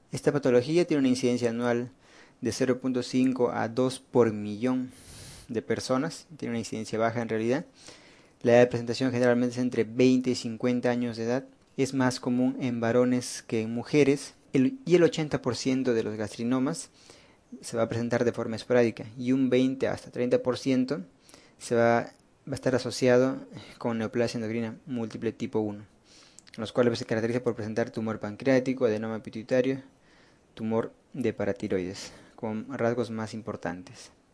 Esta patología tiene una incidencia anual de 0,5 a 2 por millón de personas, tiene una incidencia baja en realidad. La edad de presentación generalmente es entre 20 y 50 años de edad. Es más común en varones que en mujeres. Y el 80% de los gastrinomas se va a presentar de forma esporádica y un 20 hasta 30% va a estar asociado con neoplasia endocrina múltiple tipo 1, los cuales se caracteriza por presentar tumor pancreático, adenoma pituitario, tumor de paratiroides, como rasgos más importantes.